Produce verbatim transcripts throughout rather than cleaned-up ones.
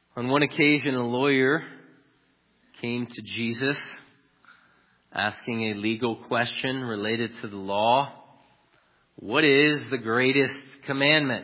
On one occasion, a lawyer came to Jesus asking a legal question related to the law. What is the greatest commandment?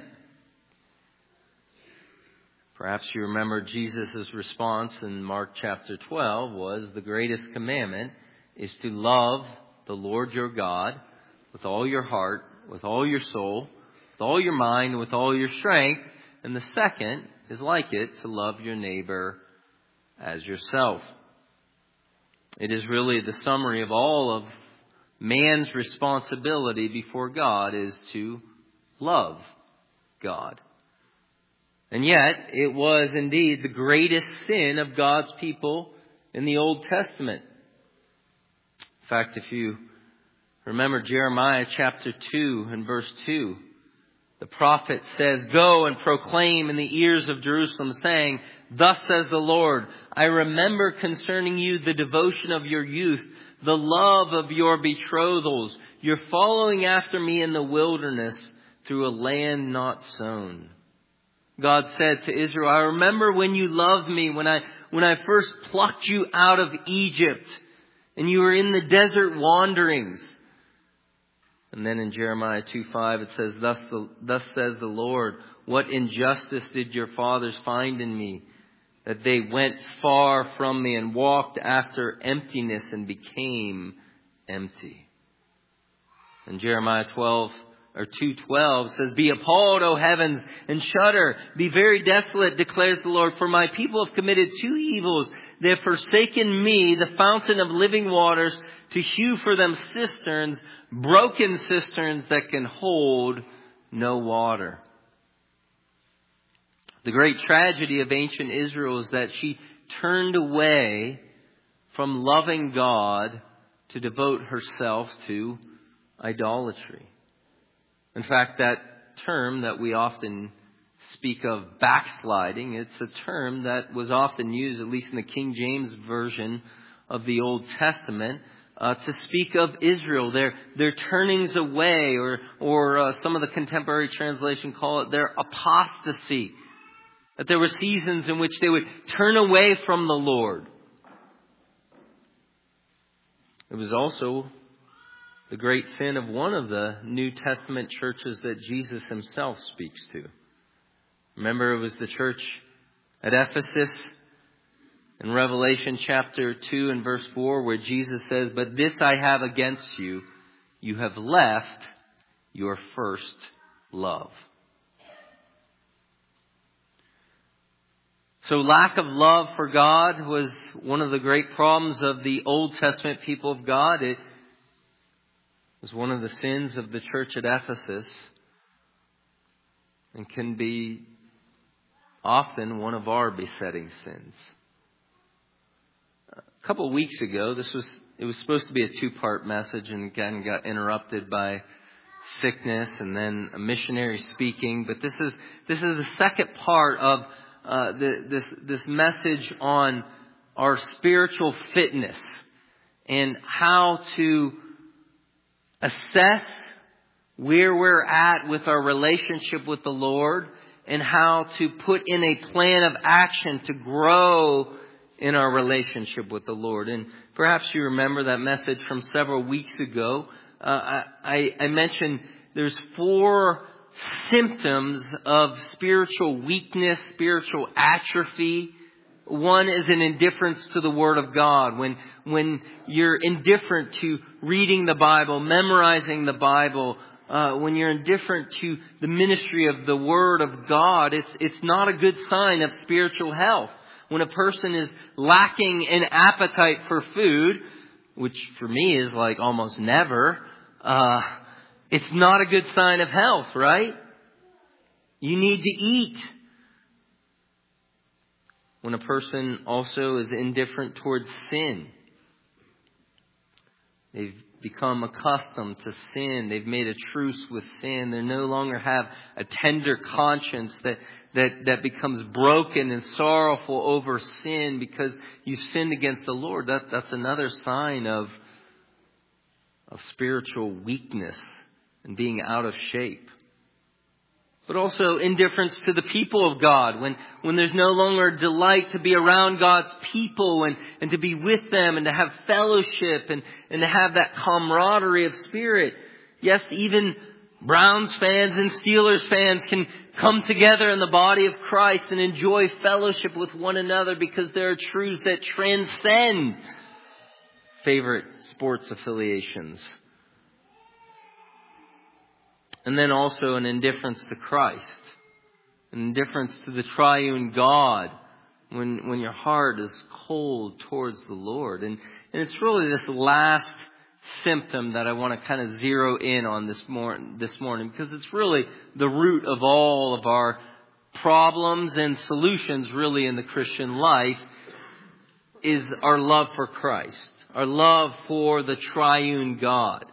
Perhaps you remember Jesus' response in Mark chapter twelve was, the greatest commandment is to love the Lord your God with all your heart, with all your soul, with all your mind, with all your strength. And the second is like it, to love your neighbor as yourself. It is really the summary of all of man's responsibility before God is to love God. And yet, it was indeed the greatest sin of God's people in the Old Testament. In fact, if you remember Jeremiah chapter two and verse two, the prophet says, "Go and proclaim in the ears of Jerusalem, saying, Thus says the Lord, I remember concerning you the devotion of your youth, the love of your betrothals, your following after me in the wilderness through a land not sown." God said to Israel, "I remember when you loved me, when I when I first plucked you out of Egypt, and you were in the desert wanderings." And then in Jeremiah two five it says, Thus, the, Thus says the Lord, what injustice did your fathers find in me, that they went far from me and walked after emptiness and became empty. And Jeremiah twelve or two twelve says, "Be appalled, O heavens, and shudder. Be very desolate, declares the Lord. For my people have committed two evils. They have forsaken me, the fountain of living waters, to hew for them cisterns, broken cisterns that can hold no water." The great tragedy of ancient Israel is that she turned away from loving God to devote herself to idolatry. In fact, that term that we often speak of, backsliding, it's a term that was often used, at least in the King James Version of the Old Testament, uh, to speak of Israel, their their turnings away, or or uh, some of the contemporary translation call it their apostasy. That there were seasons in which they would turn away from the Lord. It was also the great sin of one of the New Testament churches that Jesus himself speaks to. Remember, it was the church at Ephesus in Revelation chapter two and verse four, where Jesus says, "But this I have against you, you have left your first love." So lack of love for God was one of the great problems of the Old Testament people of God. It was one of the sins of the church at Ephesus, and can be often one of our besetting sins. A couple of weeks ago, this was it was supposed to be a two-part message, and again got interrupted by sickness and then a missionary speaking. But this is this is the second part of uh, the, this this message on our spiritual fitness and how to assess where we're at with our relationship with the Lord, and how to put in a plan of action to grow in our relationship with the Lord. And perhaps you remember that message from several weeks ago. Uh, I, I mentioned there's four symptoms of spiritual weakness, spiritual atrophy. One is an indifference to the Word of God. When when you're indifferent to reading the Bible, memorizing the Bible, uh, when you're indifferent to the ministry of the Word of God, it's it's not a good sign of spiritual health. When a person is lacking an appetite for food, which for me is like almost never, uh, it's not a good sign of health, right? You need to eat. When a person also is indifferent towards sin, they've become accustomed to sin. They've made a truce with sin. They no longer have a tender conscience that, that, that becomes broken and sorrowful over sin because you've sinned against the Lord. That, that's another sign of, of spiritual weakness and being out of shape. but also indifference to the people of God. When, when there's no longer a delight to be around God's people and, and to be with them and to have fellowship and, and to have that camaraderie of spirit. Yes, even Browns fans and Steelers fans can come together in the body of Christ and enjoy fellowship with one another because there are truths that transcend favorite sports affiliations. And then also an indifference to Christ, an indifference to the triune God when when your heart is cold towards the Lord. And, and it's really this last symptom that I want to kind of zero in on this, mor- this morning, because it's really the root of all of our problems and solutions really in the Christian life, is our love for Christ, our love for the triune God.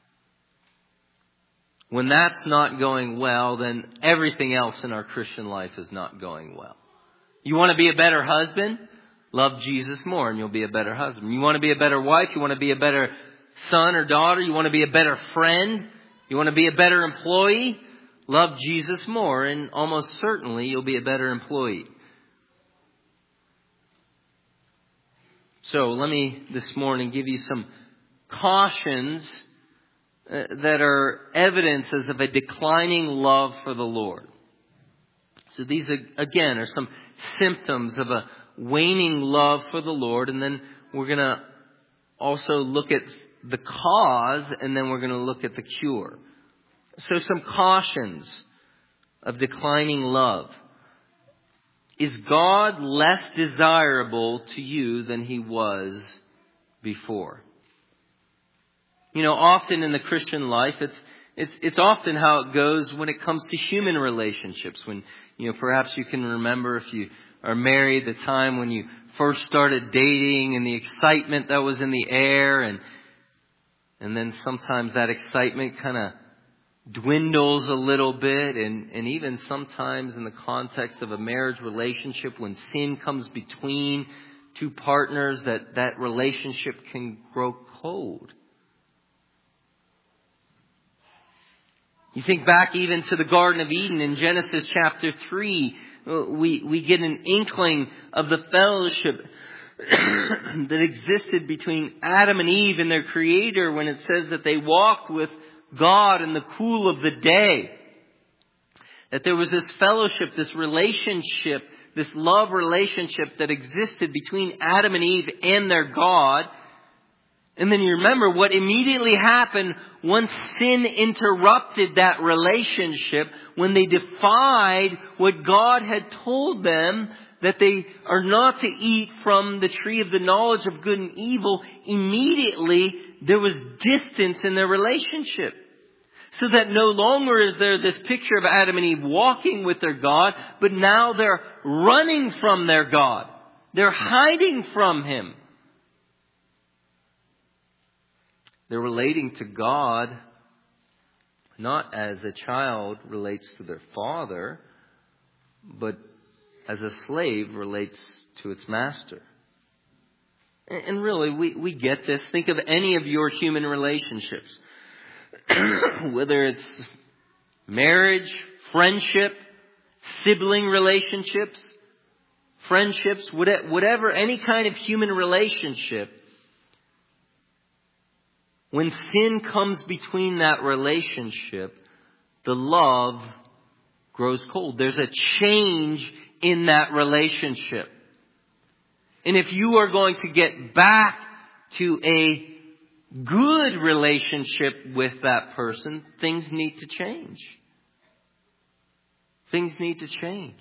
When that's not going well, then everything else in our Christian life is not going well. You want to be a better husband? Love Jesus more and you'll be a better husband. You want to be a better wife? You want to be a better son or daughter? You want to be a better friend? You want to be a better employee? Love Jesus more and almost certainly you'll be a better employee. So let me this morning give you some cautions that are evidences of a declining love for the Lord. So these, again, are some symptoms of a waning love for the Lord. And then we're going to also look at the cause, and then we're going to look at the cure. So some cautions of declining love. Is God less desirable to you than He was before? You know, often in the Christian life, it's it's it's often how it goes when it comes to human relationships. When, you know, perhaps you can remember if you are married, the time when you first started dating and the excitement that was in the air, and and then sometimes that excitement kind of dwindles a little bit, and, and even sometimes in the context of a marriage relationship, when sin comes between two partners, that that relationship can grow cold. You think back even to the Garden of Eden in Genesis chapter three, we, we get an inkling of the fellowship that existed between Adam and Eve and their Creator when it says that they walked with God in the cool of the day. That there was this fellowship, this relationship, this love relationship that existed between Adam and Eve and their God. And then you remember what immediately happened once sin interrupted that relationship, when they defied what God had told them, that they are not to eat from the tree of the knowledge of good and evil. Immediately there was distance in their relationship. So that no longer is there this picture of Adam and Eve walking with their God, but now they're running from their God. They're hiding from Him. They're relating to God not as a child relates to their father, but as a slave relates to its master. And really, we, we get this. Think of any of your human relationships. Whether it's marriage, friendship, sibling relationships, friendships, whatever, any kind of human relationship. When sin comes between that relationship, the love grows cold. There's a change in that relationship. And if you are going to get back to a good relationship with that person, things need to change. Things need to change.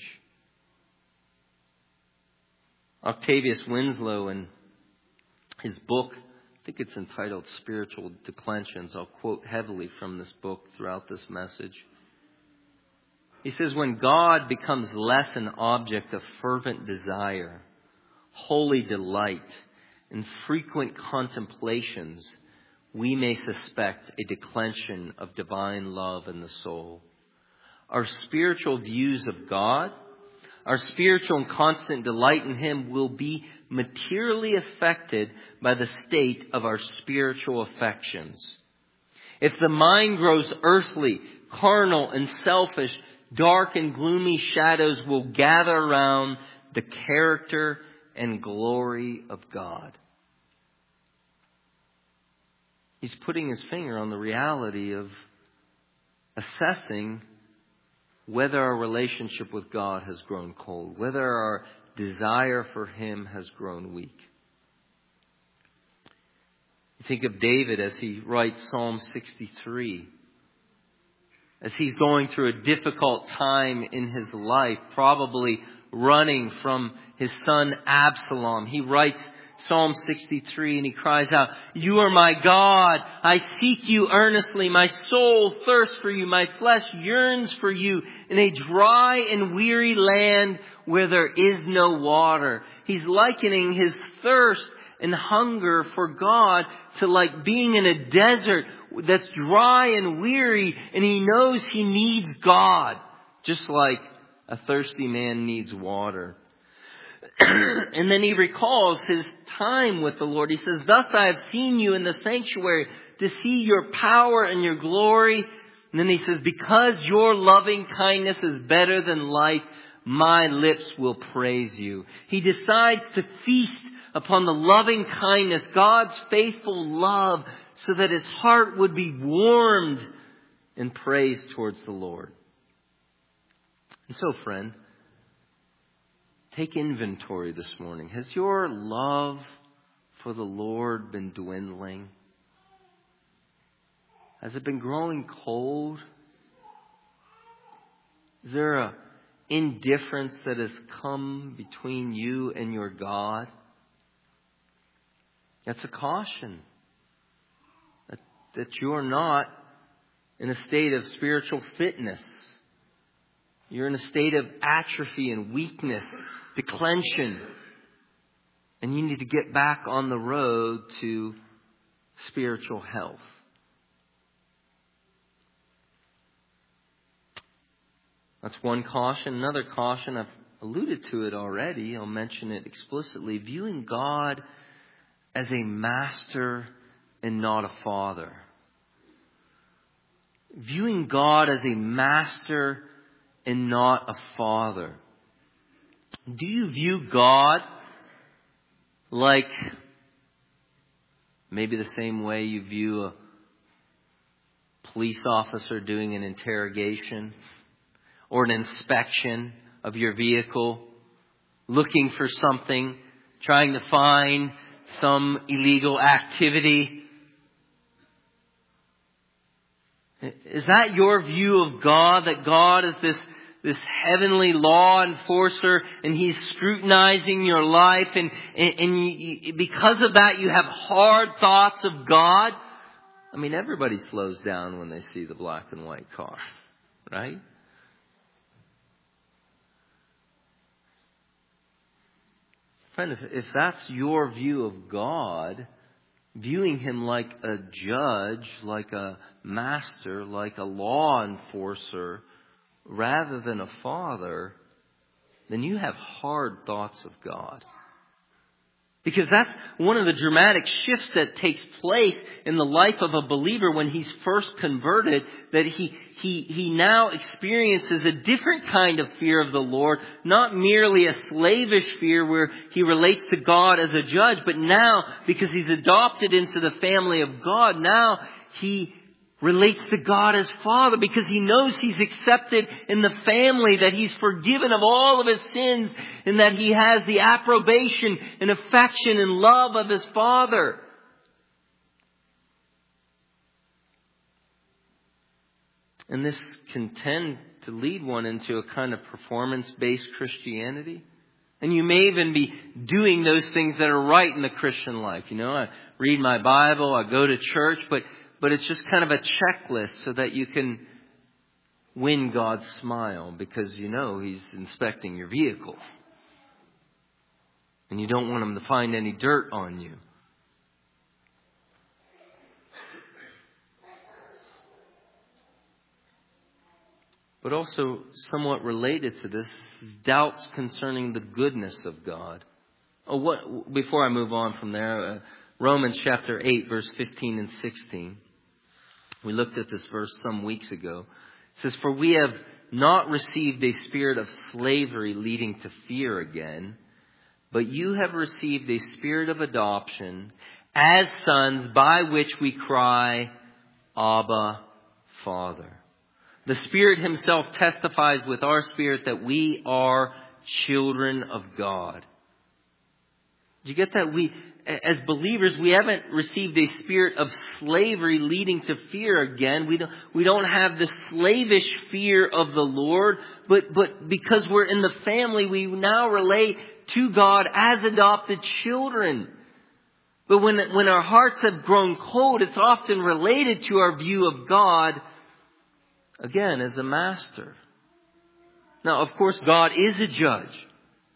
Octavius Winslow, in his book, I think it's entitled Spiritual Declensions. I'll quote heavily from this book throughout this message. He says, when God becomes less an object of fervent desire, holy delight, and frequent contemplations, we may suspect a declension of divine love in the soul. Our spiritual views of God, our spiritual and constant delight in Him will be materially affected by the state of our spiritual affections. If the mind grows earthly, carnal, and selfish dark and gloomy shadows will gather around the character and glory of God. He's putting his finger on the reality of assessing whether our relationship with God has grown cold, whether our desire for Him has grown weak. You think of David as he writes Psalm sixty-three. As he's going through a difficult time in his life, probably running from his son Absalom. He writes Psalm sixty-three and he cries out, "You are my God. I seek you earnestly. My soul thirsts for you. My flesh yearns for you in a dry and weary land where there is no water." He's likening his thirst and hunger for God to like being in a desert that's dry and weary, and he knows he needs God, just like a thirsty man needs water. And then he recalls his time with the Lord. He says, "Thus I have seen you in the sanctuary to see your power and your glory." And then he says, "Because your loving kindness is better than life, my lips will praise you." He decides to feast upon the loving kindness, God's faithful love, so that his heart would be warmed in praise towards the Lord. And so, friend, take inventory this morning. Has your love for the Lord been dwindling? Has it been growing cold? Is there an indifference that has come between you and your God? That's a caution that, that you're not in a state of spiritual fitness. You're in a state of atrophy and weakness, declension. And you need to get back on the road to spiritual health. That's one caution. Another caution, I've alluded to it already. I'll mention it explicitly. Viewing God as a master and not a father. Viewing God as a master and not a father. Do you view God like maybe the same way you view a police officer doing an interrogation or an inspection of your vehicle, looking for something, trying to find some illegal activity? Is that your view of God? That God is this, this heavenly law enforcer and He's scrutinizing your life, and, and, and you, because of that you have hard thoughts of God? I mean, everybody slows down when they see the black and white car, right? Friend, if, if that's your view of God, viewing Him like a judge, like a master, like a law enforcer, rather than a father, then you have hard thoughts of God. Because that's one of the dramatic shifts that takes place in the life of a believer when he's first converted, that he, he, he now experiences a different kind of fear of the Lord, not merely a slavish fear where he relates to God as a judge, but now, because he's adopted into the family of God, now he relates to God as Father, because he knows he's accepted in the family, that he's forgiven of all of his sins, and that he has the approbation and affection and love of his Father. And this can tend to lead one into a kind of performance-based Christianity. And you may even be doing those things that are right in the Christian life. You know, I read my Bible, I go to church, but But it's just kind of a checklist so that you can win God's smile, because you know He's inspecting your vehicle. And you don't want Him to find any dirt on you. But also, somewhat related to this, is doubts concerning the goodness of God. Oh, what? Before I move on from there, uh, Romans chapter eight, verse fifteen and sixteen. We looked at this verse some weeks ago. It says, "For we have not received a spirit of slavery leading to fear again, but you have received a spirit of adoption as sons, by which we cry, Abba, Father. The Spirit Himself testifies with our spirit that we are children of God. Did you get that? We, as believers, we haven't received a spirit of slavery leading to fear again. We don't, we don't have the slavish fear of the Lord, but, but because we're in the family, we now relate to God as adopted children. But when, when our hearts have grown cold, it's often related to our view of God, again, as a master. Now, of course, God is a judge.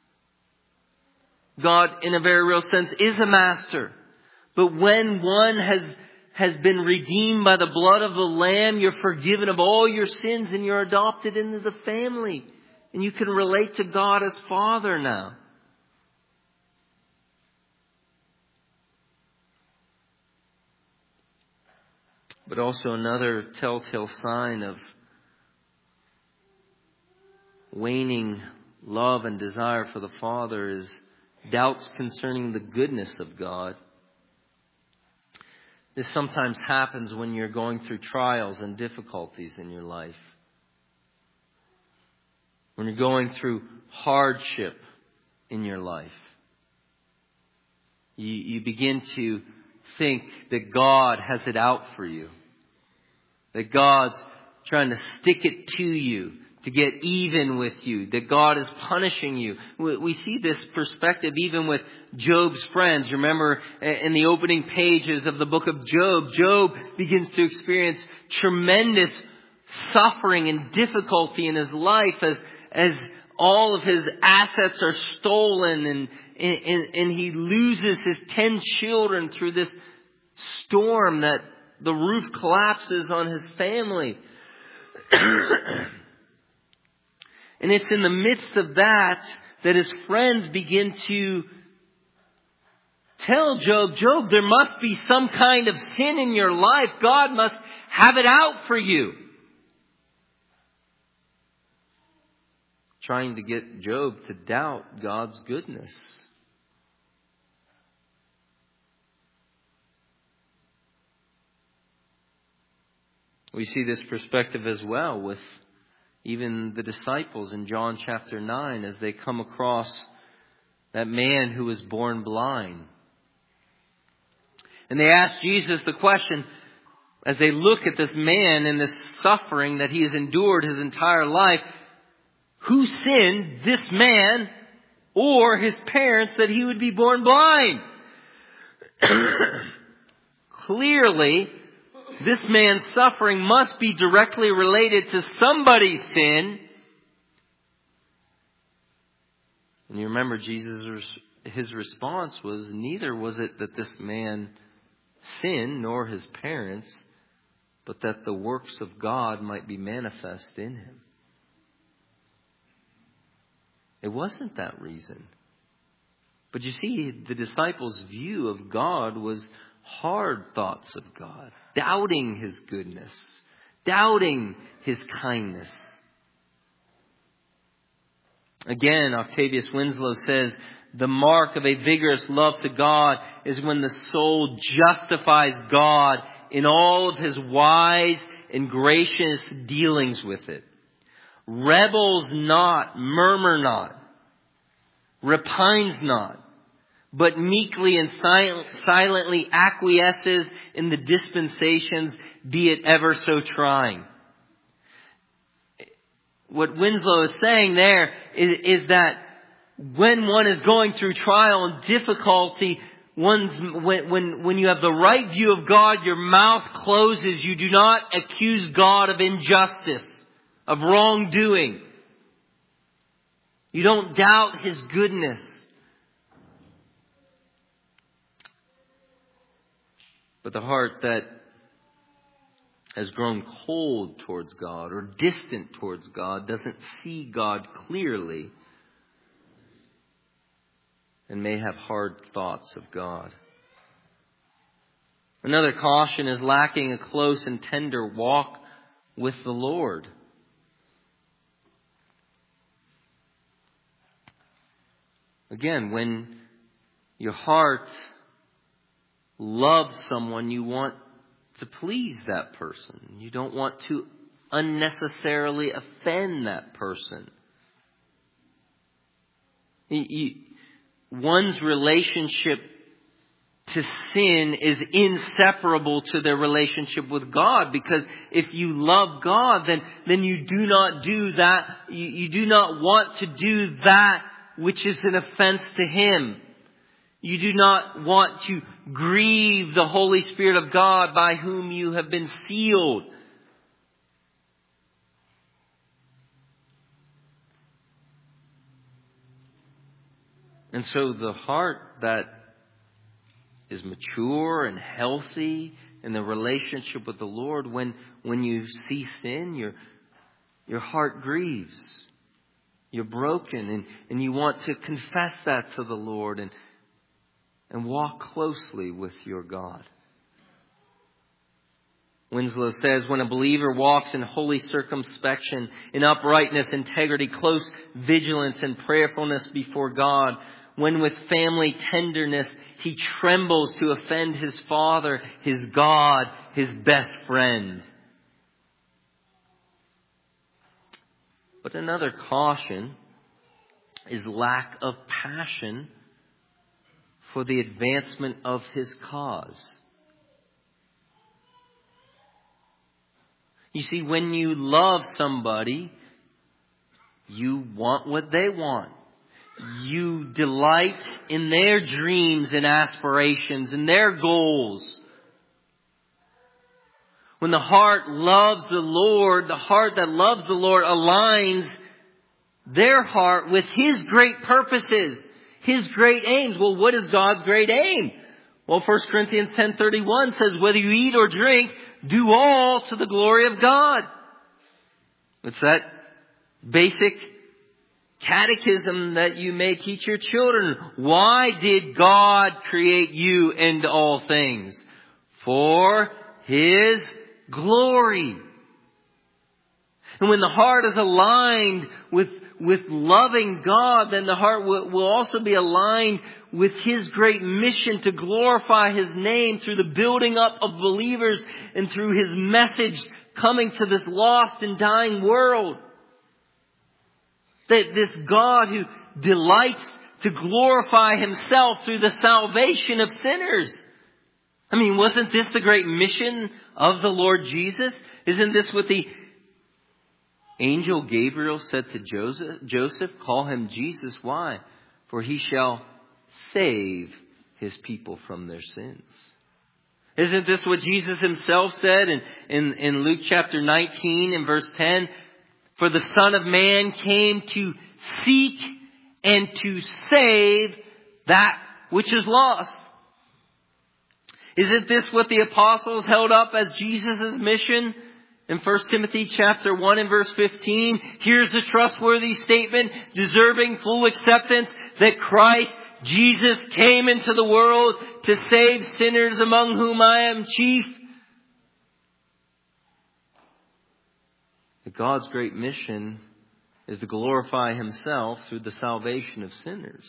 God, in a very real sense, is a master. But when one has, has been redeemed by the blood of the Lamb, you're forgiven of all your sins and you're adopted into the family. And you can relate to God as Father now. But also another telltale sign of waning love and desire for the Father is doubts concerning the goodness of God. This sometimes happens when you're going through trials and difficulties in your life. When you're going through hardship in your life. You, you begin to think that God has it out for you. That God's trying to stick it to you, to get even with you, that God is punishing you. We see this perspective even with Job's friends. Remember in the opening pages of the book of Job, Job begins to experience tremendous suffering and difficulty in his life as, as all of his assets are stolen and, and, and he loses his ten children through this storm that the roof collapses on his family. And it's in the midst of that that his friends begin to tell Job, Job, there must be some kind of sin in your life. God must have it out for you. Trying to get Job to doubt God's goodness. We see this perspective as well with even the disciples in John chapter nine as they come across that man who was born blind. And they ask Jesus the question, as they look at this man and this suffering that he has endured his entire life, who sinned, this man or his parents, that he would be born blind? Clearly, this man's suffering must be directly related to somebody's sin. And you remember Jesus' his response was, neither was it that this man sinned nor his parents, but that the works of God might be manifest in him. It wasn't that reason. But you see, the disciples' view of God was hard thoughts of God, doubting His goodness, doubting His kindness. Again, Octavius Winslow says, the mark of a vigorous love to God is when the soul justifies God in all of His wise and gracious dealings with it. Rebels not, murmur not, repines not, but meekly and silent, silently acquiesces in the dispensations, be it ever so trying. What Winslow is saying there is, is that when one is going through trial and difficulty, one's, when, when, when you have the right view of God, your mouth closes. You do not accuse God of injustice, of wrongdoing. You don't doubt His goodness. But the heart that has grown cold towards God or distant towards God doesn't see God clearly and may have hard thoughts of God. Another caution is lacking a close and tender walk with the Lord. Again, when your heart loves someone, you want to please that person. You don't want to unnecessarily offend that person. You, you, one's relationship to sin is inseparable to their relationship with God, because if you love God, then, then you do not do that. You, you do not want to do that which is an offense to Him. You do not want to grieve the Holy Spirit of God by whom you have been sealed. And so the heart that is mature and healthy in the relationship with the Lord, when, when you see sin, your, your heart grieves. You're broken, and, and you want to confess that to the Lord and, and walk closely with your God. Winslow says, when a believer walks in holy circumspection, in uprightness, integrity, close vigilance, and prayerfulness before God, when with family tenderness he trembles to offend his Father, his God, his best friend. But another caution is lack of passion for the advancement of his cause. You see, when you love somebody, you want what they want. You delight in their dreams and aspirations and their goals. When the heart loves the Lord, the heart that loves the Lord aligns their heart with His great purposes, His great aims. Well, what is God's great aim? Well, First Corinthians ten thirty-one says, whether you eat or drink, do all to the glory of God. It's that basic catechism that you may teach your children. Why did God create you and all things? For His glory. And when the heart is aligned with, with loving God, then the heart will, will also be aligned with His great mission to glorify His name through the building up of believers and through His message coming to this lost and dying world. That this God who delights to glorify Himself through the salvation of sinners. I mean, wasn't this the great mission of the Lord Jesus? Isn't this what the angel Gabriel said to Joseph? Joseph, call him Jesus. Why? For he shall save his people from their sins. Isn't this what Jesus Himself said in, in, in Luke chapter nineteen and verse ten? For the Son of Man came to seek and to save that which is lost. Isn't this what the apostles held up as Jesus' mission? In First Timothy chapter one and verse fifteen, here's a trustworthy statement deserving full acceptance, that Christ Jesus came into the world to save sinners, among whom I am chief. That God's great mission is to glorify Himself through the salvation of sinners.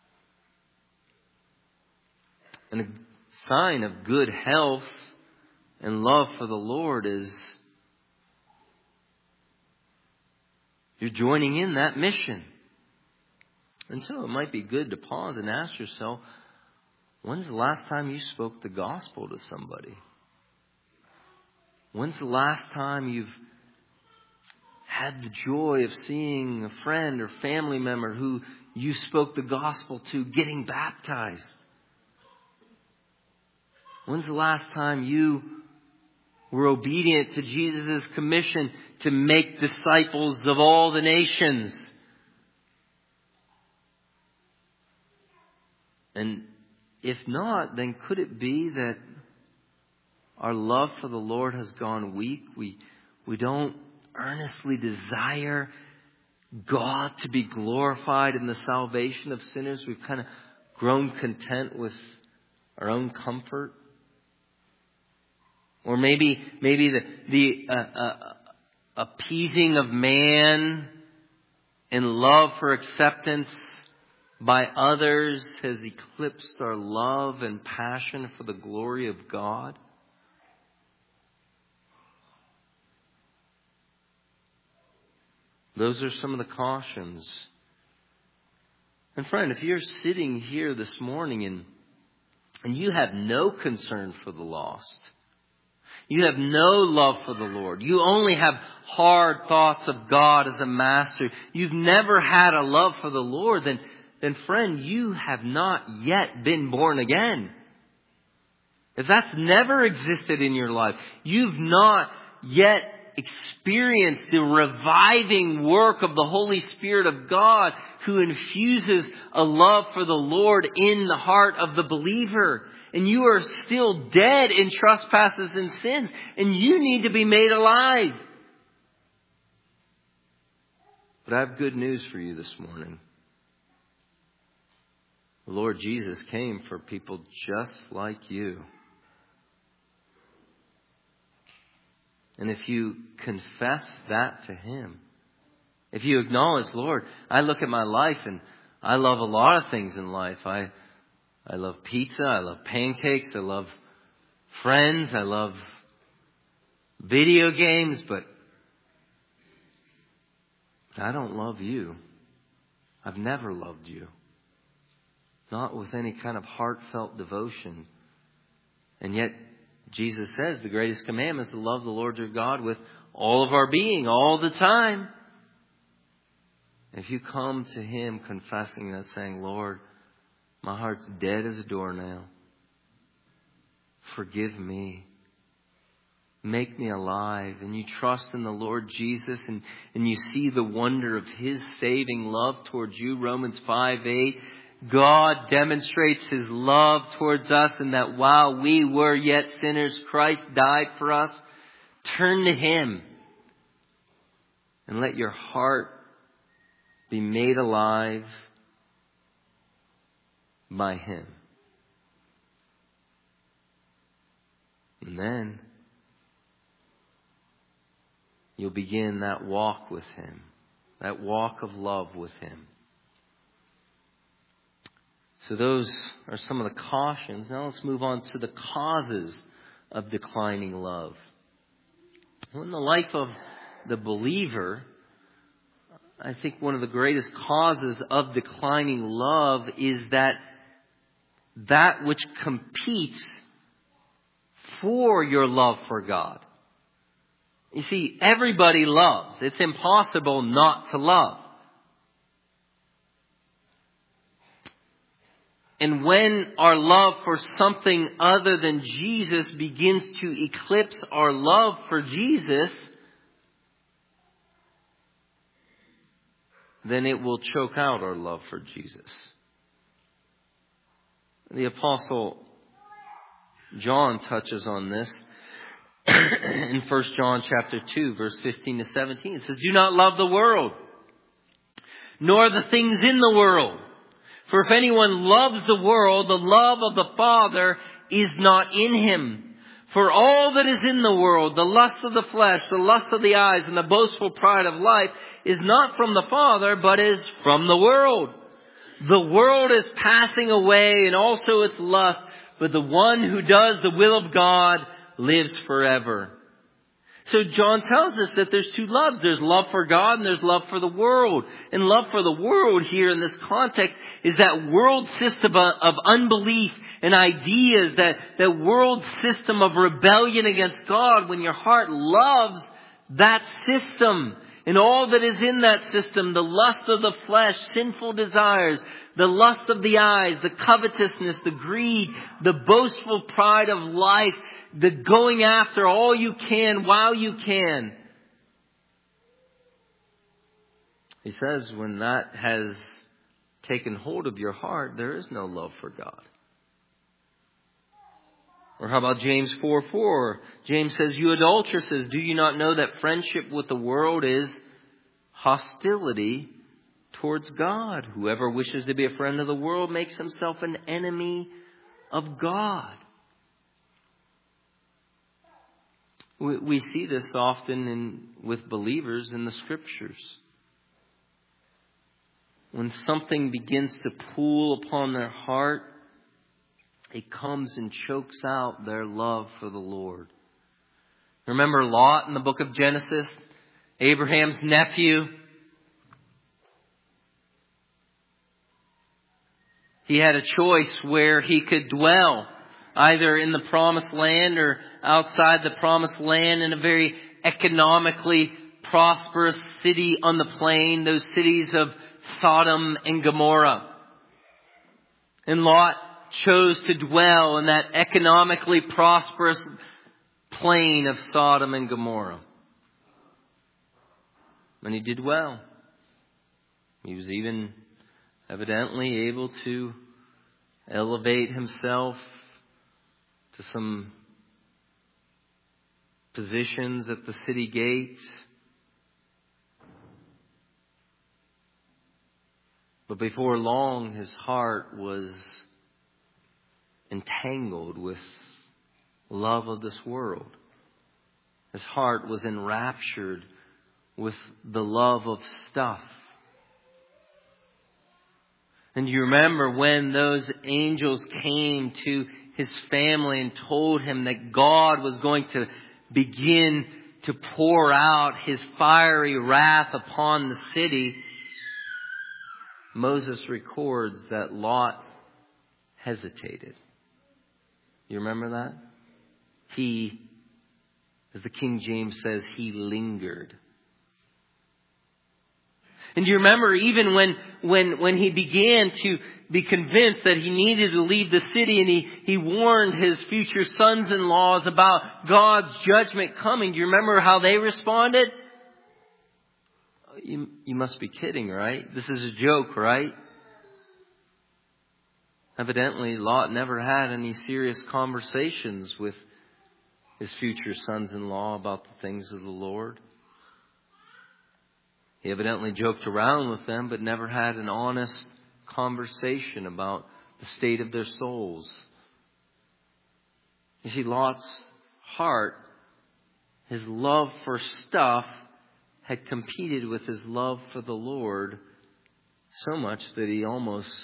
And a sign of good health and love for the Lord is you're joining in that mission. And so it might be good to pause and ask yourself, when's the last time you spoke the gospel to somebody? When's the last time you've had the joy of seeing a friend or family member who you spoke the gospel to getting baptized? When's the last time you were obedient to Jesus' commission to make disciples of all the nations? And if not, then could it be that our love for the Lord has gone weak? We, we don't earnestly desire God to be glorified in the salvation of sinners. We've kind of grown content with our own comfort. Or maybe maybe the, the uh, uh, appeasing of man and love for acceptance by others has eclipsed our love and passion for the glory of God? Those are some of the cautions. And friend, if you're sitting here this morning and, and you have no concern for the lost, you have no love for the Lord, you only have hard thoughts of God as a master, you've never had a love for the Lord, then, then friend, you have not yet been born again. If that's never existed in your life, you've not yet experienced the reviving work of the Holy Spirit of God, who infuses a love for the Lord in the heart of the believer. And you are still dead in trespasses and sins, and you need to be made alive. But I have good news for you this morning. The Lord Jesus came for people just like you. And if you confess that to Him, if you acknowledge, Lord, I look at my life and I love a lot of things in life. I, I love pizza. I love pancakes. I love friends. I love video games, but I don't love you. I've never loved you. Not with any kind of heartfelt devotion. And yet, Jesus says the greatest commandment is to love the Lord your God with all of our being, all the time. If you come to Him confessing that, saying, Lord, my heart's dead as a doornail. Forgive me. Make me alive. And you trust in the Lord Jesus, and, and you see the wonder of His saving love towards you. Romans five eight. God demonstrates His love towards us in that while we were yet sinners, Christ died for us. Turn to Him and let your heart be made alive by Him. And then you'll begin that walk with Him, that walk of love with Him. So those are some of the cautions. Now let's move on to the causes of declining love. In the life of the believer, I think one of the greatest causes of declining love is that that which competes for your love for God. You see, everybody loves. It's impossible not to love. And when our love for something other than Jesus begins to eclipse our love for Jesus, then it will choke out our love for Jesus. The Apostle John touches on this in First John chapter two, verse fifteen to seventeen. It says, do not love the world, nor the things in the world. For if anyone loves the world, the love of the Father is not in him. For all that is in the world, the lust of the flesh, the lust of the eyes, and the boastful pride of life, is not from the Father, but is from the world. The world is passing away, and also its lust, but the one who does the will of God lives forever. So John tells us that there's two loves. There's love for God and there's love for the world. And love for the world here in this context is that world system of unbelief and ideas, that, that world system of rebellion against God, when your heart loves that system and all that is in that system, the lust of the flesh, sinful desires, the lust of the eyes, the covetousness, the greed, the boastful pride of life, the going after all you can while you can. He says when that has taken hold of your heart, there is no love for God. Or how about James four four? James says, you adulteresses, do you not know that friendship with the world is hostility towards God? Whoever wishes to be a friend of the world makes himself an enemy of God. We, we see this often in, with believers in the Scriptures. when something begins to pull upon their heart, it comes and chokes out their love for the Lord. Remember Lot in the book of Genesis? Abraham's nephew. He had a choice where he could dwell, either in the promised land or outside the promised land in a very economically prosperous city on the plain, those cities of Sodom and Gomorrah. And Lot chose to dwell in that economically prosperous plain of Sodom and Gomorrah. And he did well. He was even evidently able to elevate himself to some positions at the city gates. But before long, his heart was entangled with love of this world. His heart was enraptured with the love of stuff. And you remember when those angels came to his family and told him that God was going to begin to pour out his fiery wrath upon the city, Moses records that Lot hesitated. You remember that? He, as the King James says, he lingered. And you remember even when, when, when he began to be convinced that he needed to leave the city, and he, he warned his future sons-in-laws about God's judgment coming. Do you remember how they responded? You, you must be kidding, right? This is a joke, right? Evidently, Lot never had any serious conversations with his future sons-in-law about the things of the Lord. He evidently joked around with them, but never had an honest conversation about the state of their souls. You see, Lot's heart, his love for stuff, had competed with his love for the Lord so much that he almost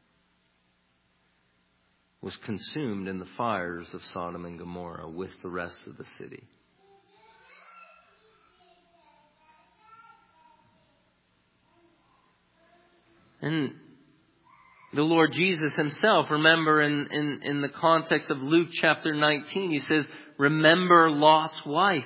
was consumed in the fires of Sodom and Gomorrah with the rest of the city. And the Lord Jesus himself, remember in, in, in the context of Luke chapter nineteen, he says, remember Lot's wife,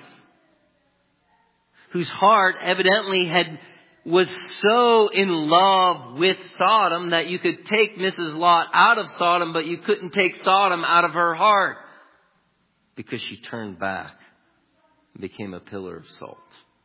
whose heart evidently had was so in love with Sodom that you could take Missus Lot out of Sodom, but you couldn't take Sodom out of her heart, because she turned back and became a pillar of salt.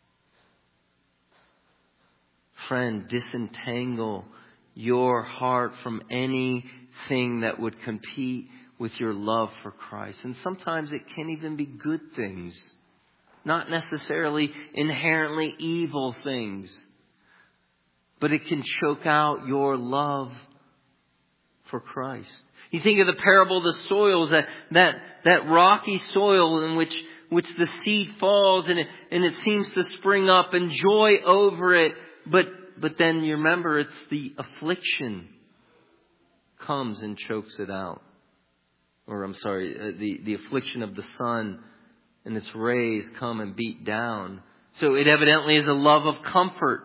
Friend, disentangle your heart from anything that would compete with your love for Christ. And sometimes it can even be good things, not necessarily inherently evil things, but it can choke out your love for Christ. You think of the parable of the soils, that that that rocky soil in which which the seed falls and it and it seems to spring up and joy over it, but but then you remember it's the affliction comes and chokes it out. Or I'm sorry, the, the affliction of the sun and its rays come and beat down. So it evidently is a love of comfort.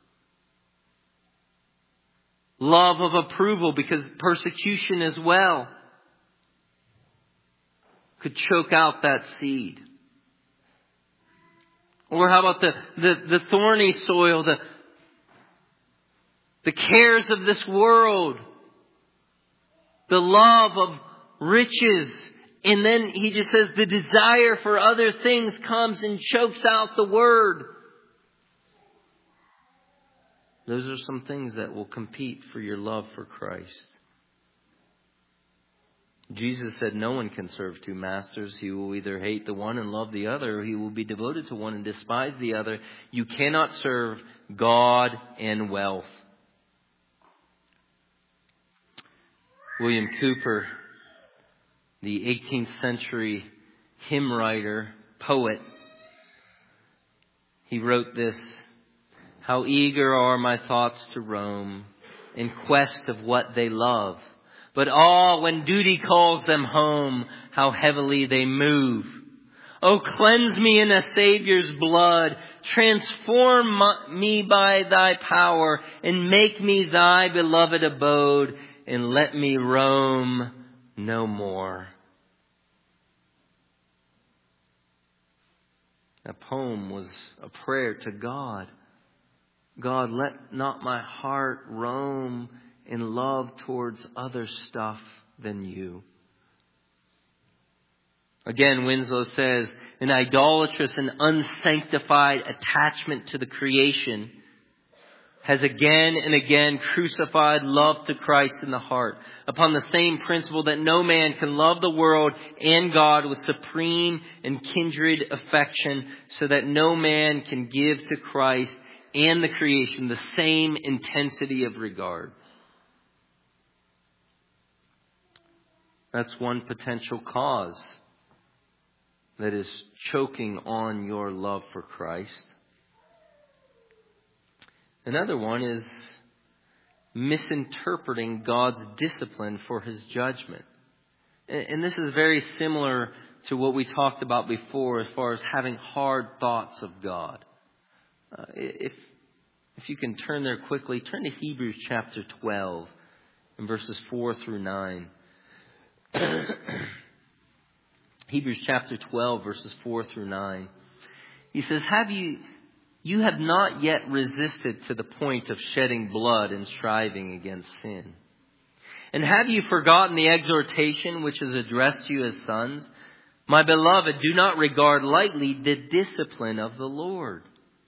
Love of approval, because persecution as well could choke out that seed. Or how about the, the, the thorny soil, the, the cares of this world, the love of riches. And then he just says the desire for other things comes and chokes out the word. Those are some things that will compete for your love for Christ. Jesus said no one can serve two masters. He will either hate the one and love the other, or he will be devoted to one and despise the other. You cannot serve God and wealth. William Cowper, the eighteenth century hymn writer, poet, he wrote this: how eager are my thoughts to roam in quest of what they love. But ah, when duty calls them home, how heavily they move. Oh, cleanse me in a Savior's blood. Transform me by thy power and make me thy beloved abode, and let me roam no more. That poem was a prayer to God. God, let not my heart roam in love towards other stuff than you. Again, Winslow says, an idolatrous and unsanctified attachment to the creation has again and again crucified love to Christ in the heart, upon the same principle that no man can love the world and God with supreme and kindred affection, so that no man can give to Christ and the creation the same intensity of regard. That's one potential cause that is choking on your love for Christ. Another one is misinterpreting God's discipline for His judgment. And this is very similar to what we talked about before as far as having hard thoughts of God. Uh, if, if you can turn there quickly, turn to Hebrews chapter twelve and verses four through nine. Hebrews chapter twelve, verses four through nine. He says, Have you, you have not yet resisted to the point of shedding blood and striving against sin. And have you forgotten the exhortation which is addressed to you as sons? My beloved, do not regard lightly the discipline of the Lord,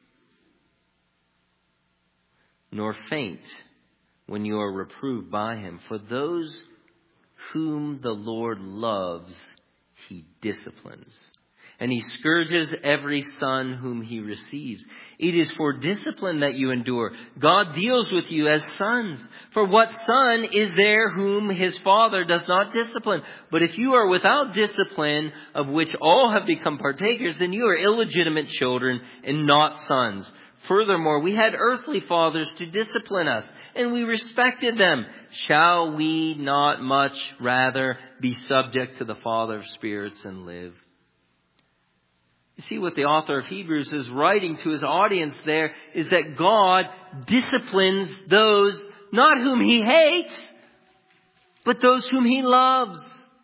nor faint when you are reproved by Him. For those whom the Lord loves, He disciplines, and He scourges every son whom He receives. It is for discipline that you endure. God deals with you as sons. For what son is there whom his father does not discipline? But if you are without discipline, of which all have become partakers, then you are illegitimate children and not sons. Furthermore, we had earthly fathers to discipline us, and we respected them. Shall we not much rather be subject to the Father of spirits and live? You see, what the author of Hebrews is writing to his audience there is that God disciplines those not whom He hates, but those whom He loves.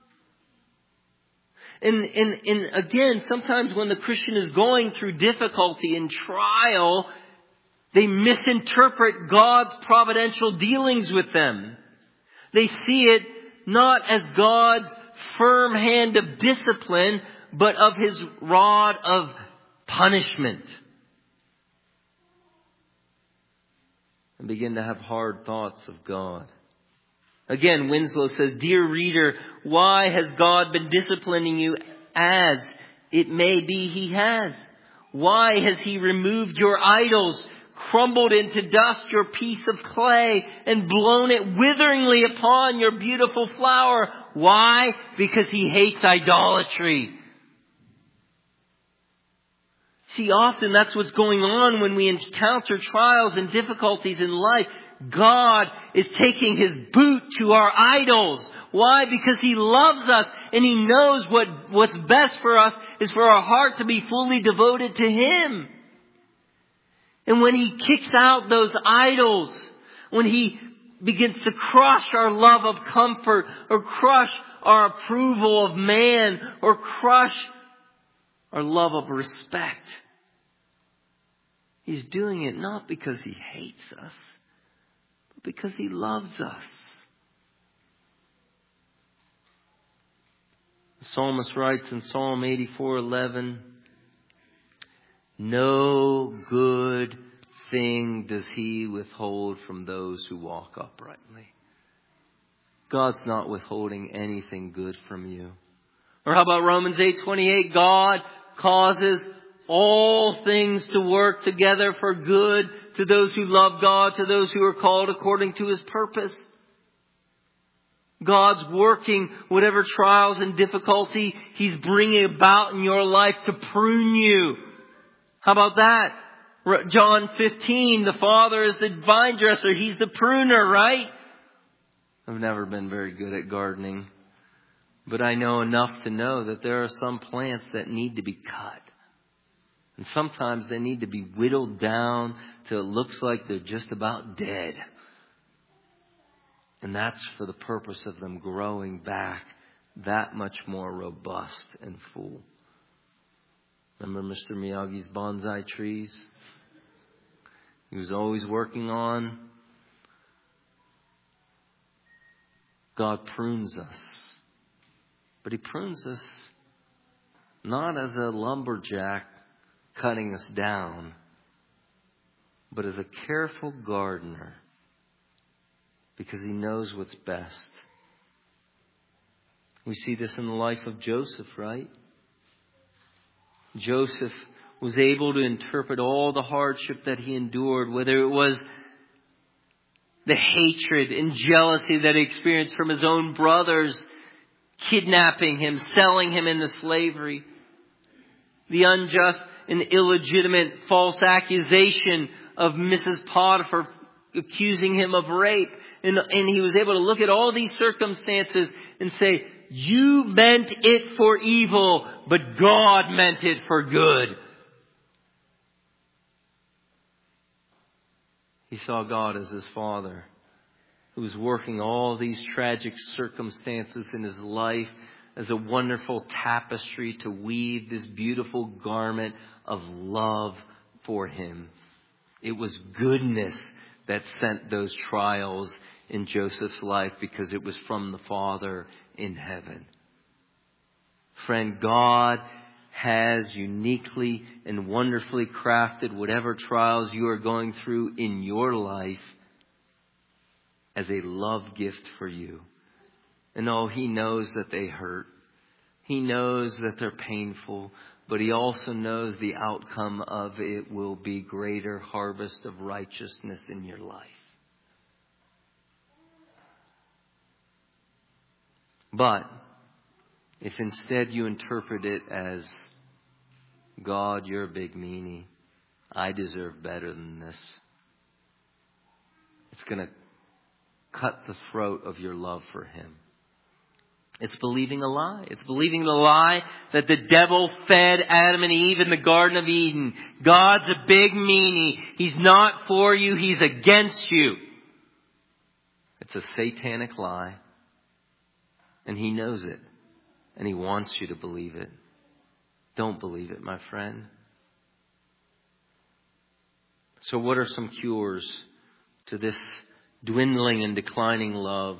And, and, and again, sometimes when the Christian is going through difficulty and trial, they misinterpret God's providential dealings with them. They see it not as God's firm hand of discipline, but of His rod of punishment. And begin to have hard thoughts of God. Again, Winslow says, Dear reader, why has God been disciplining you as it may be He has? Why has He removed your idols, crumbled into dust your piece of clay, and blown it witheringly upon your beautiful flower? Why? Because He hates idolatry. See, often that's what's going on when we encounter trials and difficulties in life. God is taking His boot to our idols. Why? Because He loves us and He knows what, what's best for us is for our heart to be fully devoted to Him. And when He kicks out those idols, when He begins to crush our love of comfort, or crush our approval of man, or crush our love of respect, He's doing it not because He hates us, but because He loves us. The psalmist writes in Psalm eighty-four eleven, No good thing does He withhold from those who walk uprightly. God's not withholding anything good from you. Or how about Romans eight twenty-eight? God causes all things to work together for good to those who love God, to those who are called according to His purpose. God's working whatever trials and difficulty He's bringing about in your life to prune you. How about that? John fifteen, the Father is the vine dresser. He's the pruner, right? I've never been very good at gardening, but I know enough to know that there are some plants that need to be cut. And sometimes they need to be whittled down till it looks like they're just about dead. And that's for the purpose of them growing back that much more robust and full. Remember Mister Miyagi's bonsai trees? He was always working on. God prunes us. But He prunes us not as a lumberjack cutting us down, but as a careful gardener, because He knows what's best. We see this in the life of Joseph, right? Joseph was able to interpret all the hardship that he endured, whether it was the hatred and jealousy that he experienced from his own brothers, kidnapping him, selling him into slavery, the unjust and illegitimate false accusation of Missus Potiphar accusing him of rape. And, and he was able to look at all these circumstances and say, you meant it for evil, but God meant it for good. He saw God as his Father, who was working all these tragic circumstances in his life as a wonderful tapestry to weave this beautiful garment of love for him. It was goodness that sent those trials in Joseph's life, because it was from the Father in heaven. Friend, God has uniquely and wonderfully crafted whatever trials you are going through in your life as a love gift for you. And oh, He knows that they hurt. He knows that they're painful, but He also knows the outcome of it will be greater harvest of righteousness in your life. But if instead you interpret it as, God, you're a big meanie, I deserve better than this, it's going to cut the throat of your love for Him. It's believing a lie. It's believing the lie that the devil fed Adam and Eve in the Garden of Eden. God's a big meanie. He's not for you. He's against you. It's a satanic lie. And He knows it. And He wants you to believe it. Don't believe it, my friend. So what are some cures to this dwindling and declining love?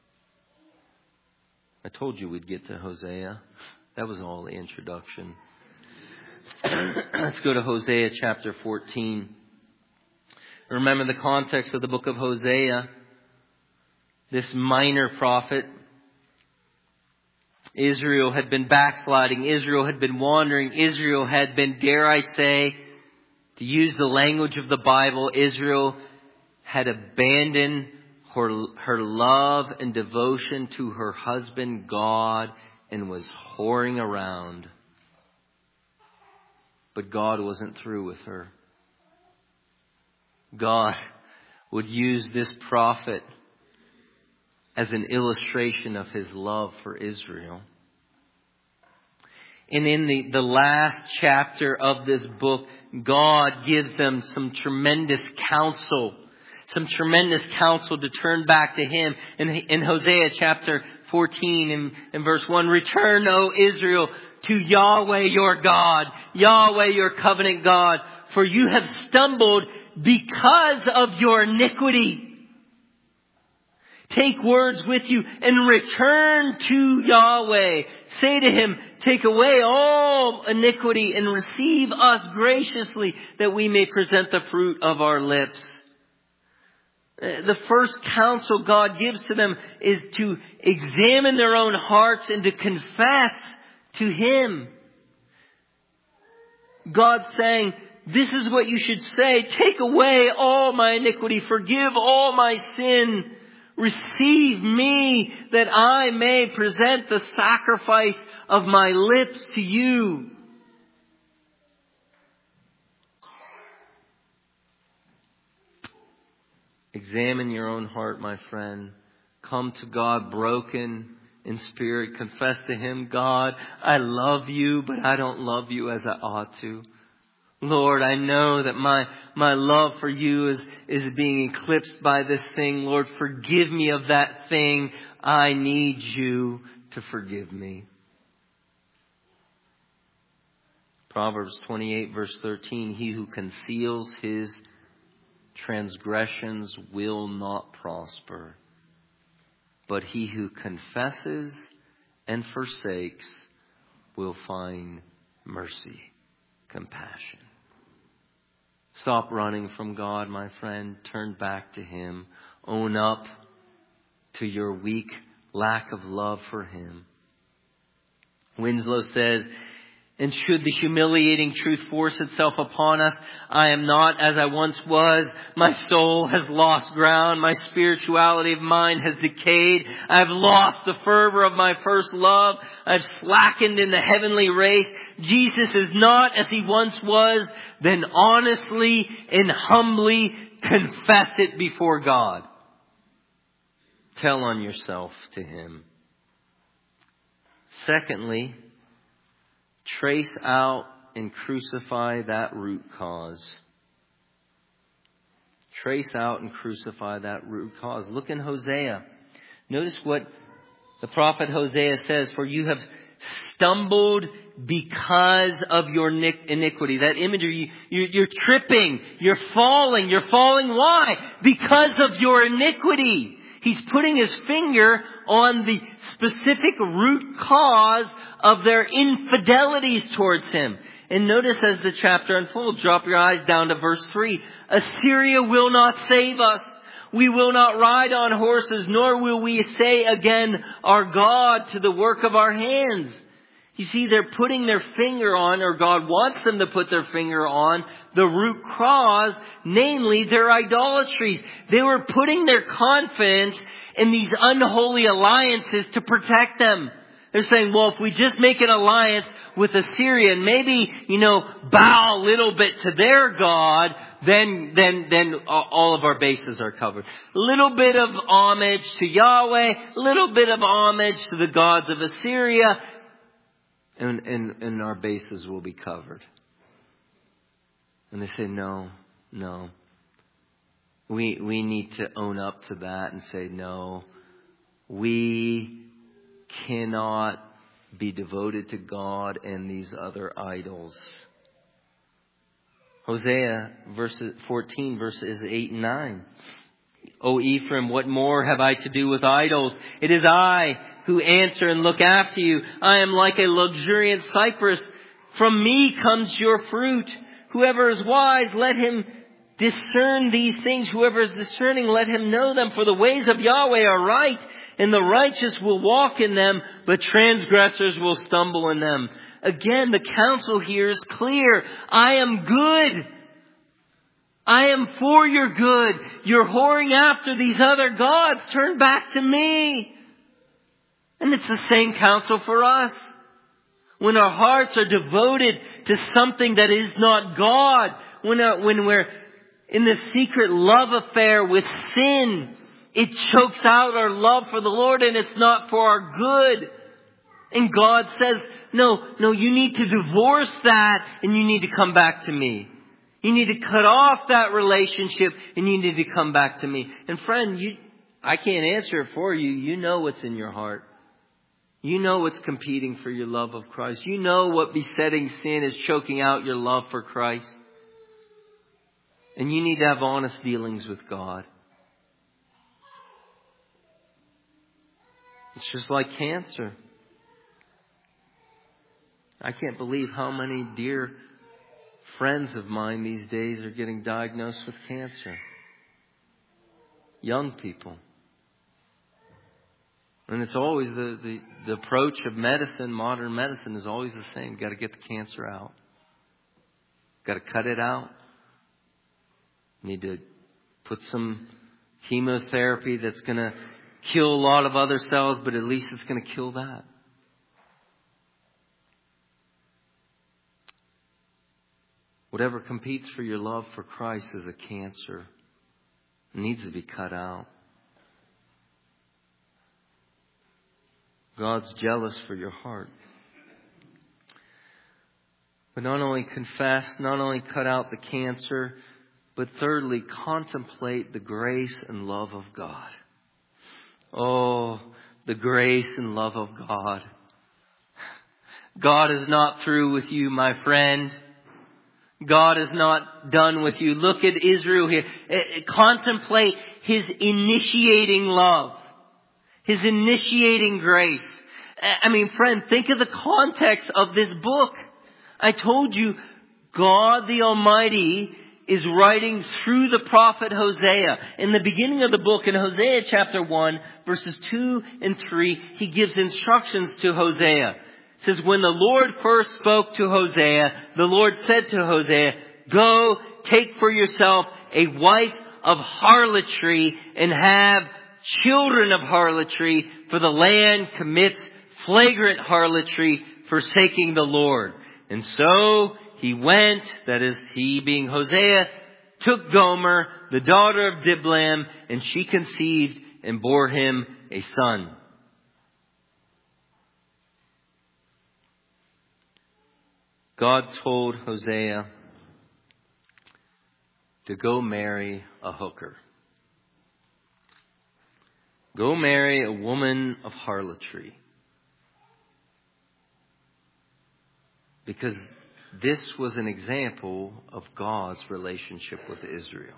I told you we'd get to Hosea. That was all the introduction. Let's go to Hosea chapter fourteen. Remember the context of the book of Hosea. This minor prophet, Israel had been backsliding. Israel had been wandering. Israel had been, dare I say, to use the language of the Bible, Israel had abandoned her, her love and devotion to her husband God and was whoring around. But God wasn't through with her. God would use this prophet as an illustration of His love for Israel. And in the, the last chapter of this book, God gives them some tremendous counsel. Some tremendous counsel to turn back to Him. In, in Hosea chapter fourteen and, and verse one, return, O Israel, to Yahweh your God, Yahweh your covenant God, for you have stumbled because of your iniquity. Take words with you and return to Yahweh. Say to Him, take away all iniquity and receive us graciously, that we may present the fruit of our lips. The first counsel God gives to them is to examine their own hearts and to confess to Him. God's saying, this is what you should say. Take away all my iniquity. Forgive all my sin. Receive me, that I may present the sacrifice of my lips to you. Examine your own heart, my friend. Come to God broken in spirit. Confess to Him, God, I love you, but I don't love you as I ought to. Lord, I know that my, my love for you is, is being eclipsed by this thing. Lord, forgive me of that thing. I need you to forgive me. Proverbs twenty-eight verse thirteen, he who conceals his transgressions will not prosper, but he who confesses and forsakes will find mercy, compassion. Stop running from God, my friend. Turn back to Him. Own up to your weak lack of love for Him. Winslow says, and should the humiliating truth force itself upon us, I am not as I once was. My soul has lost ground. My spirituality of mind has decayed. I've lost the fervor of my first love. I've slackened in the heavenly race. Jesus is not as He once was. Then honestly and humbly confess it before God. Tell on yourself to Him. Secondly, trace out and crucify that root cause. Trace out and crucify that root cause. Look in Hosea. Notice what the prophet Hosea says, for you have stumbled because of your iniquity. That imagery, you, you're tripping, you're falling, you're falling. Why? Because of your iniquity. He's putting his finger on the specific root cause of their infidelities towards Him. And notice as the chapter unfolds, drop your eyes down to verse three. Assyria will not save us. We will not ride on horses, nor will we say again, our God, to the work of our hands. You see, they're putting their finger on, or God wants them to put their finger on, the root cause, namely their idolatries. They were putting their confidence in these unholy alliances to protect them. They're saying, well, if we just make an alliance with Assyria and maybe, you know, bow a little bit to their God, then, then, then all of our bases are covered. A little bit of homage to Yahweh, a little bit of homage to the gods of Assyria, and, and, and our bases will be covered. And they say, no, no. We, we need to own up to that and say, no, we cannot be devoted to God and these other idols. Hosea verse fourteen, verses eight and nine. O Ephraim, what more have I to do with idols? It is I who answer and look after you. I am like a luxuriant cypress. From me comes your fruit. Whoever is wise, let him discern these things. Whoever is discerning, let him know them. For the ways of Yahweh are right, and the righteous will walk in them, but transgressors will stumble in them. Again, the counsel here is clear. I am good. I am for your good. You're whoring after these other gods. Turn back to me. And it's the same counsel for us. When our hearts are devoted to something that is not God, when, our, when we're in the secret love affair with sin, it chokes out our love for the Lord, and it's not for our good. And God says, no, no, you need to divorce that and you need to come back to me. You need to cut off that relationship and you need to come back to me. And friend, you, I can't answer it for you. You know what's in your heart. You know what's competing for your love of Christ. You know what besetting sin is choking out your love for Christ. And you need to have honest dealings with God. It's just like cancer. I can't believe how many dear friends of mine these days are getting diagnosed with cancer. Young people. And it's always the, the, the approach of medicine, modern medicine is always the same. You've got to get the cancer out. Got to cut it out. Need to put some chemotherapy that's going to kill a lot of other cells, but at least it's going to kill that. Whatever competes for your love for Christ is a cancer. It needs to be cut out. God's jealous for your heart. But not only confess, not only cut out the cancer, but thirdly, contemplate the grace and love of God. Oh, the grace and love of God. God is not through with you, my friend. God is not done with you. Look at Israel here. Contemplate His initiating love. His initiating grace. I mean, friend, think of the context of this book. I told you, God the Almighty is writing through the prophet Hosea. In the beginning of the book, in Hosea chapter one, verses two and three, he gives instructions to Hosea. It says, when the Lord first spoke to Hosea, the Lord said to Hosea, go take for yourself a wife of harlotry and have children of harlotry, for the land commits flagrant harlotry, forsaking the Lord. And so he went, that is, he being Hosea, took Gomer, the daughter of Diblaim, and she conceived and bore him a son. God told Hosea to go marry a hooker. Go marry a woman of harlotry. Because this was an example of God's relationship with Israel.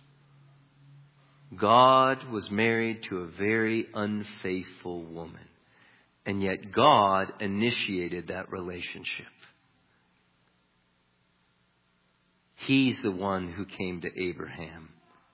God was married to a very unfaithful woman. And yet God initiated that relationship. He's the one who came to Abraham.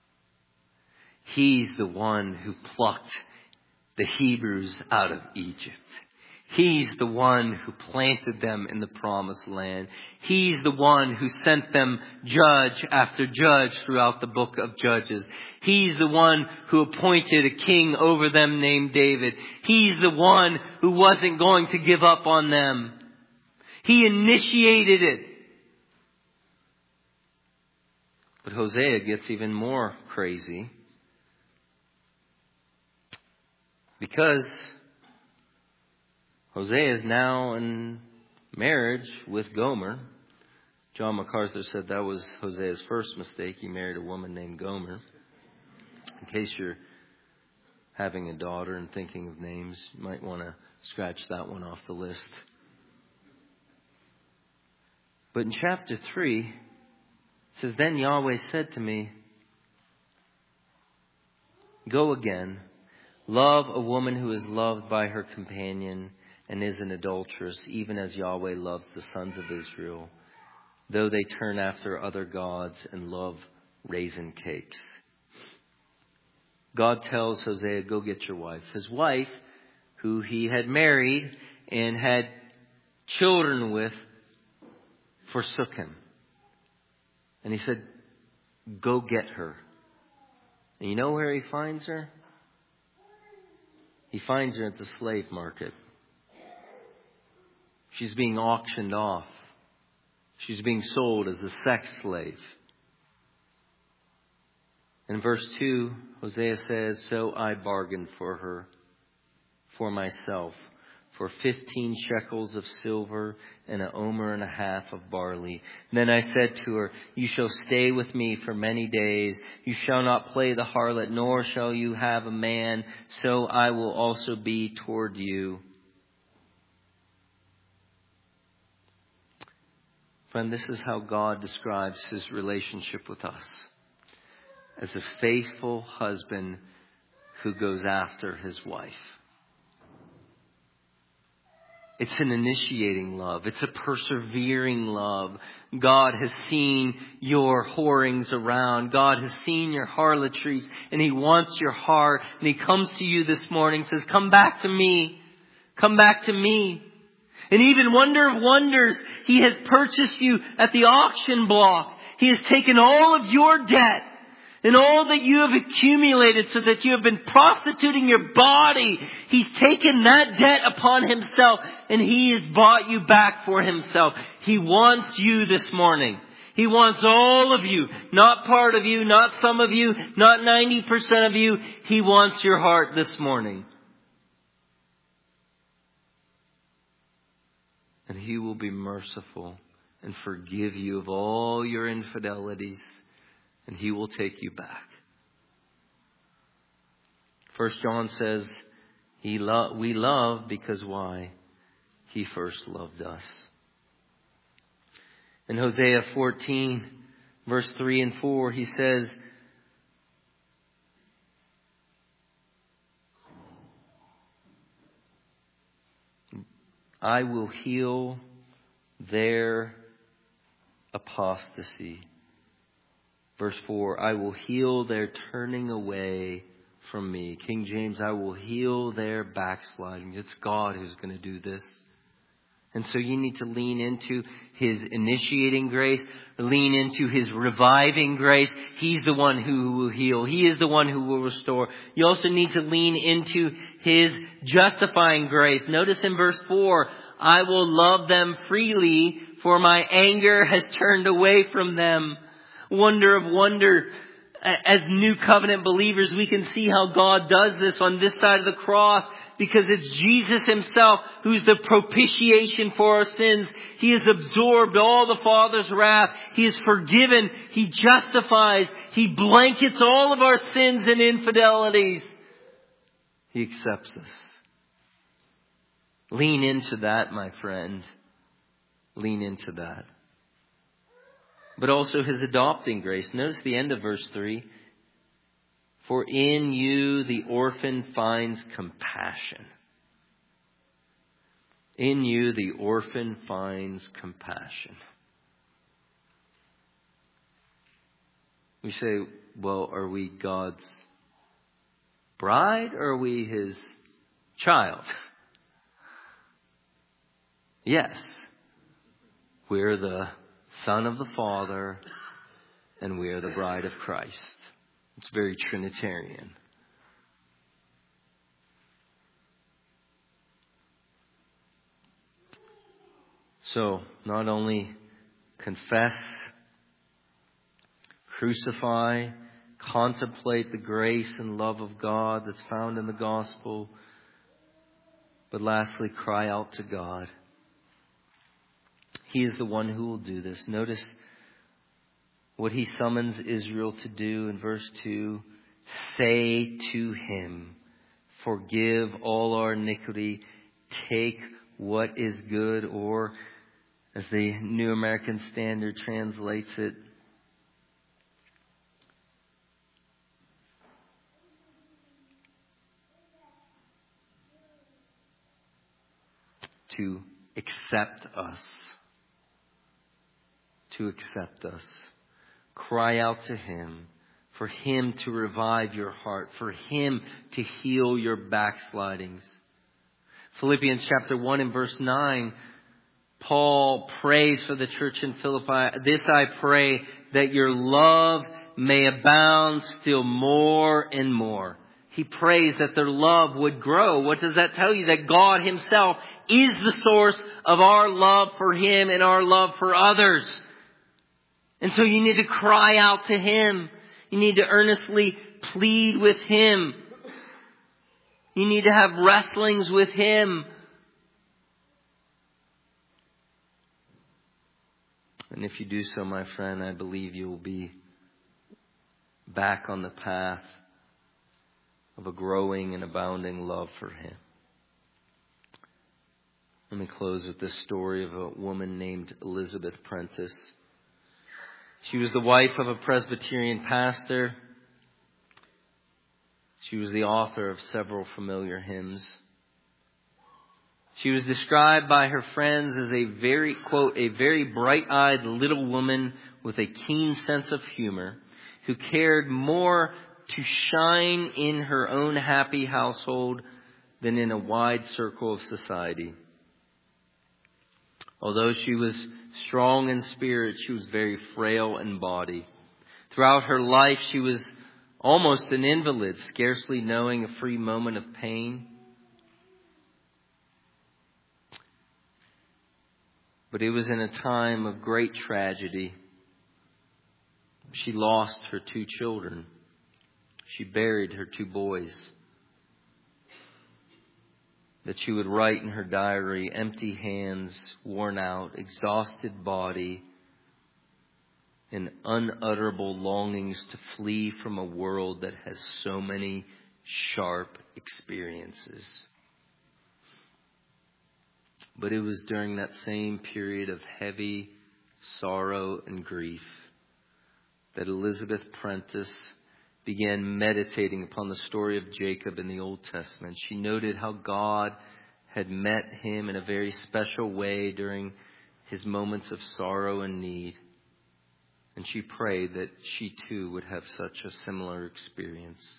He's the one who plucked the Hebrews out of Egypt. He's the one who planted them in the promised land. He's the one who sent them judge after judge throughout the book of Judges. He's the one who appointed a king over them named David. He's the one who wasn't going to give up on them. He initiated it. But Hosea gets even more crazy. Because Hosea is now in marriage with Gomer. John MacArthur said that was Hosea's first mistake. He married a woman named Gomer. In case you're having a daughter and thinking of names, you might want to scratch that one off the list. But in chapter three, it says, then Yahweh said to me, go again, love a woman who is loved by her companion and is an adulteress, even as Yahweh loves the sons of Israel, though they turn after other gods and love raisin cakes. God tells Hosea, go get your wife. His wife, who he had married and had children with, forsook him. And he said, go get her. And you know where he finds her? He finds her at the slave market. She's being auctioned off. She's being sold as a sex slave. In verse two, Hosea says, so I bargained for her, for myself, for fifteen shekels of silver and an omer and a half of barley. And then I said to her, you shall stay with me for many days. You shall not play the harlot, nor shall you have a man. So I will also be toward you. Friend, this is how God describes his relationship with us. As a faithful husband who goes after his wife. It's an initiating love. It's a persevering love. God has seen your whorings around. God has seen your harlotries, and he wants your heart. And he comes to you this morning and says, come back to me. Come back to me. And even wonder of wonders, he has purchased you at the auction block. He has taken all of your debt and all that you have accumulated so that you have been prostituting your body. He's taken that debt upon himself and he has bought you back for himself. He wants you this morning. He wants all of you, not part of you, not some of you, not ninety percent of you. He wants your heart this morning. And He will be merciful and forgive you of all your infidelities. And He will take you back. First John says, he lo- we love because why? He first loved us. In Hosea fourteen, verse three and four, he says, I will heal their apostasy. Verse four, I will heal their turning away from me. King James, I will heal their backsliding. It's God who's going to do this. And so you need to lean into His initiating grace, lean into His reviving grace. He's the one who will heal. He is the one who will restore. You also need to lean into His justifying grace. Notice in verse four, I will love them freely, for my anger has turned away from them. Wonder of wonder. As new covenant believers, we can see how God does this on this side of the cross, because it's Jesus Himself who's the propitiation for our sins. He has absorbed all the Father's wrath. He has forgiven. He justifies. He blankets all of our sins and infidelities. He accepts us. Lean into that, my friend. Lean into that. But also His adopting grace. Notice the end of verse three. For in you the orphan finds compassion. In you the orphan finds compassion. We say, well, are we God's bride or are we His child? Yes. We're the Son of the Father, and we are the bride of Christ. It's very Trinitarian. So, not only confess, crucify, contemplate the grace and love of God that's found in the gospel, but lastly, cry out to God. He is the one who will do this. Notice what He summons Israel to do in verse two. Say to Him, forgive all our iniquity. Take what is good. Or, as the New American Standard translates it, to accept us. To accept us. Cry out to Him, for Him to revive your heart, for Him to heal your backslidings. Philippians chapter one and verse nine, Paul prays for the church in Philippi. This I pray, that your love may abound still more and more. He prays that their love would grow. What does that tell you? That God Himself is the source of our love for Him and our love for others. And so you need to cry out to Him. You need to earnestly plead with Him. You need to have wrestlings with Him. And if you do so, my friend, I believe you will be back on the path of a growing and abounding love for Him. Let me close with this story of a woman named Elizabeth Prentice. She was the wife of a Presbyterian pastor. She was the author of several familiar hymns. She was described by her friends as a very, quote, a very bright-eyed little woman with a keen sense of humor who cared more to shine in her own happy household than in a wide circle of society. Although she was strong in spirit, she was very frail in body. Throughout her life, she was almost an invalid, scarcely knowing a free moment of pain. But it was in a time of great tragedy She lost her two children. She buried her two boys. That she would write in her diary, empty hands, worn out, exhausted body, and unutterable longings to flee from a world that has so many sharp experiences. But it was during that same period of heavy sorrow and grief that Elizabeth Prentice began meditating upon the story of Jacob in the Old Testament. She noted how God had met him in a very special way during his moments of sorrow and need. And she prayed that she too would have such a similar experience.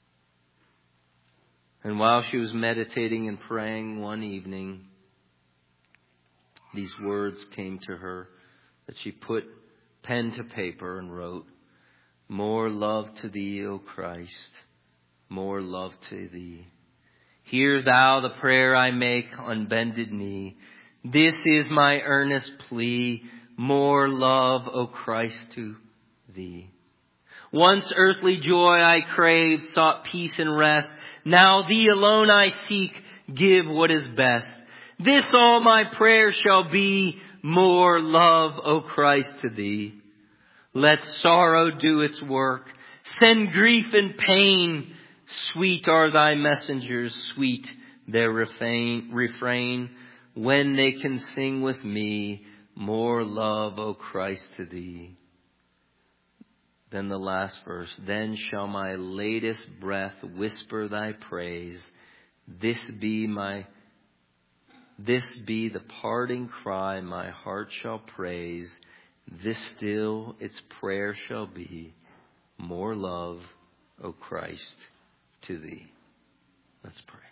And while she was meditating and praying one evening, these words came to her that she put pen to paper and wrote, "More love to thee, O Christ, more love to thee. Hear thou the prayer I make on bended knee. This is my earnest plea, more love, O Christ, to thee. Once earthly joy I craved, sought peace and rest. Now thee alone I seek, give what is best. This all my prayer shall be, more love, O Christ, to thee. Let sorrow do its work. Send grief and pain. Sweet are thy messengers, sweet their refrain, refrain, when they can sing with me, more love, O Christ, to thee." Then the last verse, "Then shall my latest breath whisper thy praise. This be my, this be the parting cry my heart shall praise. This still its prayer shall be, more love, O Christ, to thee." Let's pray.